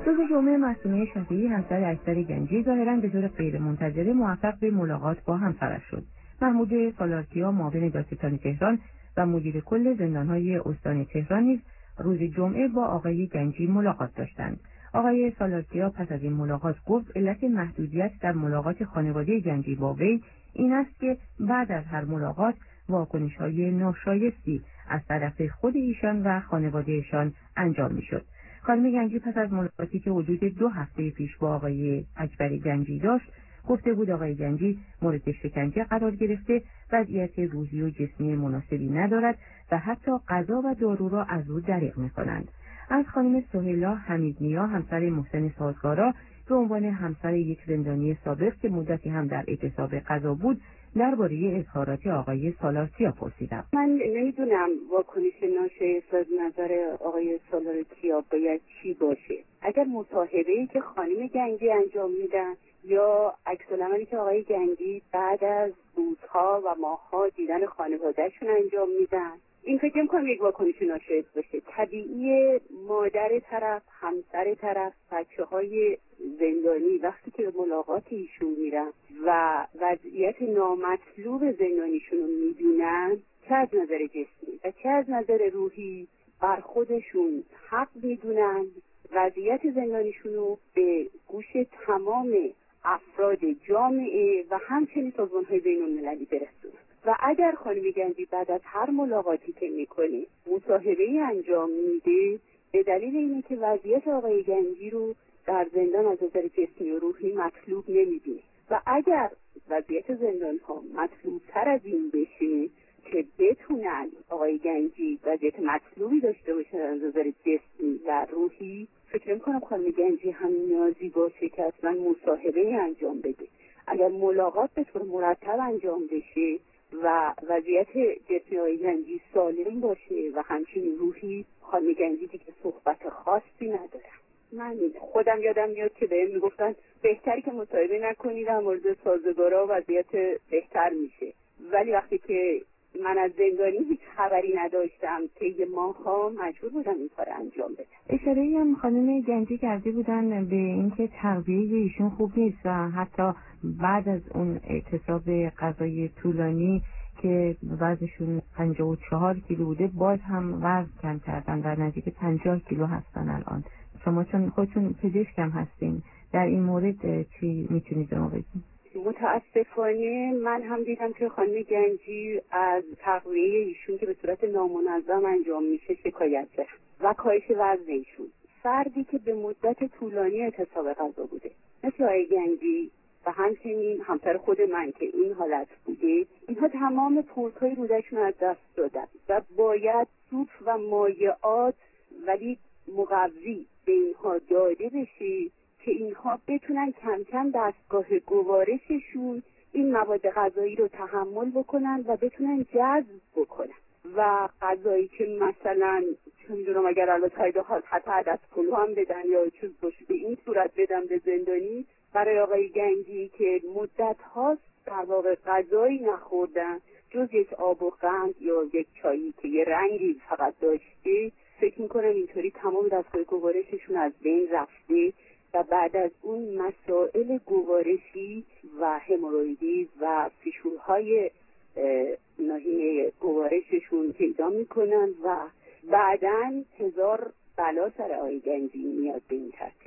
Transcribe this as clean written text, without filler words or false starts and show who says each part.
Speaker 1: روز جمعه معصومه شفیعی همسر اکبر گنجی ظاهراً به طور غیرمنتظره موفق به ملاقات با همسرش شد. محمود سالارکیا معاون دادستان تهران و مدیر کل زندان‌های استان تهران نیز روز جمعه با آقای گنجی ملاقات داشتند. آقای سالارکیا پس از این ملاقات گفت علت محدودیت در ملاقات خانواده گنجی با وی این است که بعد از هر ملاقات واکنش‌های ناشایستی از طرف خود ایشان و خانوادهشان انجام می‌شد. خانم گنجی پس از ملاقاتی که حدود 2 هفته پیش با آقای اکبر گنجی داشت گفته بود آقای گنجی مورد شکنجه قرار گرفته، وضعیت روحی و جسمی مناسبی ندارد و حتی غذا و دارو را از او دریغ می‌کنند. از خانم سهیلا حمیدنیا همسر محسن سازگارا به عنوان همسر یک زندانی سابق که مدتی هم در اعتصاب غذا بود درباره اظهارات آقای سالارکیا پرسیدم.
Speaker 2: من نمیدونم واکنش ناشایست از نظر آقای سالارکیا باید چی باشه. اگر مصاحبه‌ای که خانم گنجی انجام میدن یا عکس‌العملی که آقای گنجی بعد از روزها و ماه‌ها دیدن خانواده‌شون انجام میدن، این فکر می‌کنم یک واکنش ناشایست باشه. طبیعیه مادر طرف، همسر طرف، بچه‌های زندانی وقتی که به ملاقات ایشون میرن و وضعیت نامطلوب زندانیشون رو می‌بینن، چه از نظر جسمی و چه از نظر روحی بر خودشون حق می‌دونن وضعیت زندانیشون رو به گوش تمام افراد جامعه و همچنین سازمان‌های بین‌المللی برسونن. و اگر خانم گنجی بعد از هر ملاقاتی که میکنه مصاحبه‌ای انجام میده به دلیل اینه که وضعیت آقای گنجی رو در زندان از نظر جسمی و روحی مطلوب نمیبینه و اگر وضعیت زندان ها مطلوب تر از این بشه که بتونن آقای گنجی وضعیت مطلوبی داشته باشه از نظر جسمی و روحی، فکر میکنم خانم گنجی هم نیازی باشه که اصلا مصاحبه‌ای انجام بده. اگر ملاقات به طور مرتب انجام بشه و وضعیت جسمی آقای گنجی سالم باشه و همچنین روحی، خانم گنجی دیگه صحبت خاصی نداره. من خودم یادم میاد که بهم میگفتن بهتری که مصاحبه نکنی، در مورد سازگارا وضعیت بهتر میشه، ولی وقتی که من از زندانی هیچ خبری نداشتم طی ماه‌ها مجبور بودم این کار انجام بدم.
Speaker 1: اشاره‌ای هم خانم گنجی کرده بودن به اینکه تغذیه ایشون خوب نیست و حتی بعد از اون اعتصاب غذای طولانی که وزنشون 54 کیلو بوده باز هم وزن کم کردن و نزدیک 50 کیلو هستن الان. شما چون خودتون پزشک هم هستین در این مورد چی میتونید به ما بگید؟
Speaker 2: متاسفانه من هم دیدم که خانم گنجی از تغذیه ایشون که به صورت نامنظم انجام میشه شکایت دارن و کاهش وزن ایشون. فردی که به مدت طولانی اعتصاب غذا بوده مثل آقای گنجی و همچنین همسر خود من که این حالت بوده، اینها تمام پورت‌های رودشون از دست دادن و باید سوپ و مایعات ولی مقوی به اینها داده بشه که اینها بتونن کم کم دستگاه گوارششون این مواد غذایی رو تحمل بکنن و بتونن جذب بکنن. و غذایی که مثلا چه میدونم اگر الان تایید حتی عدس پلو هم بدن یا چیز باشه به این صورت بدن به زندانی، برای آقای گنجی که مدت هاست در واقع غذایی نخوردن جز یک آب و قند یا یک چایی که یه رنگی فقط داشته، فکر میکنم اینطوری تمام دستگاه گوارششون از بین رفته و بعد از اون مسائل گوارشی و همورویدی و فشارهای ناحیه گوارششون پیدا میکنن و بعداً هزار بلا سر آقای گنجی میاد به این ترتیب.